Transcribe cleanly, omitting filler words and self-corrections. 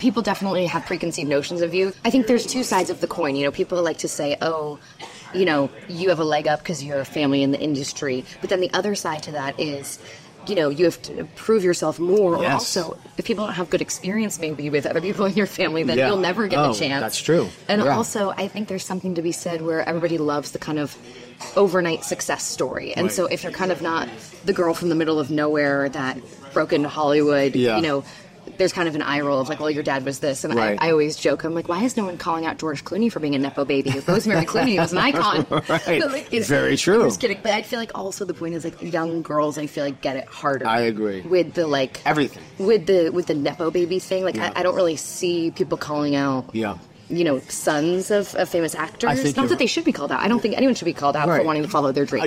people definitely have preconceived notions of you. I think there's two sides of the coin. You know, people like to say, oh, you know, you have a leg up because you're a family in the industry. But then the other side to that is, you know, you have to prove yourself more. Or also, if people don't have good experience maybe with other people in your family, then you'll never get a chance. That's true. And also, I think there's something to be said where everybody loves the kind of overnight success story. And so if you're kind of not the girl from the middle of nowhere that broke into Hollywood, you know, there's kind of an eye roll of like, well, your dad was this. And I always joke, I'm like, why is no one calling out George Clooney for being a Nepo baby? Rosemary Clooney was an icon. Like, very true. I'm just kidding. But I feel like also the point is like young girls, I feel like get it harder. I agree. With the like... Everything. With the Nepo baby thing. Like, I don't really see people calling out... you know, sons of famous actors. Not that they should be called out. I don't think anyone should be called out for wanting to follow their dreams.